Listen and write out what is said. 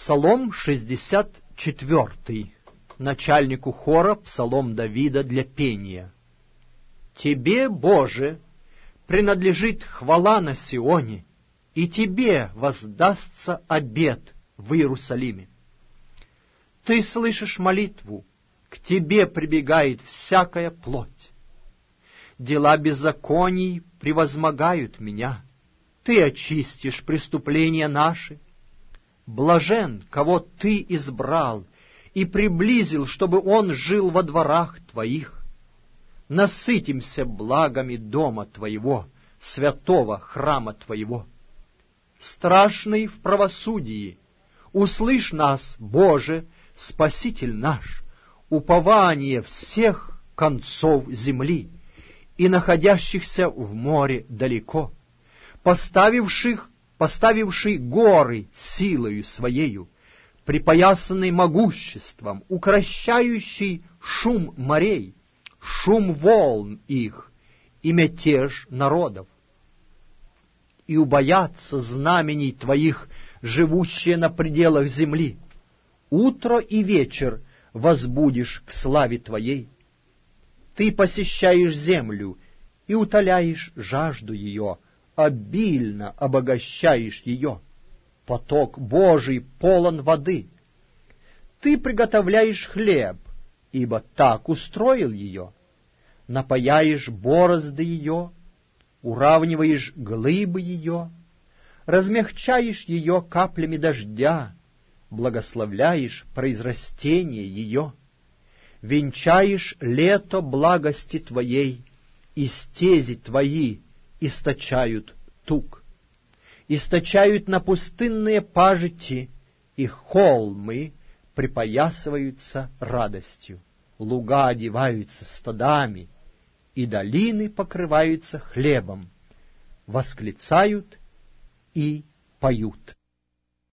Псалом 64, начальнику хора, псалом Давида для пения. Тебе, Боже, принадлежит хвала на Сионе, и Тебе воздастся обет в Иерусалиме. Ты слышишь молитву, к Тебе прибегает всякая плоть. Дела беззаконий превозмогают меня, Ты очистишь преступления наши. Блажен, кого Ты избрал и приблизил, чтобы он жил во дворах Твоих. Насытимся благами дома Твоего, святого храма Твоего. Страшный в правосудии, услышь нас, Боже, Спаситель наш, упование всех концов земли и находящихся в море далеко, поставивший горы силою Своею, припоясанный могуществом, укращающий шум морей, шум волн их и мятеж народов. И убоятся знамений Твоих, живущие на пределах земли. Утро и вечер возбудишь к славе Твоей. Ты посещаешь землю и утоляешь жажду ее, обильно обогащаешь ее. Поток Божий полон воды. Ты приготовляешь хлеб, ибо так устроил ее. Напаяешь борозды ее, уравниваешь глыбы ее, размягчаешь ее каплями дождя, благословляешь произрастение ее, венчаешь лето благости Твоей, и стези Твои источают тук, источают на пустынные пажити, и холмы припоясываются радостью, луга одеваются стадами, и долины покрываются хлебом, восклицают и поют.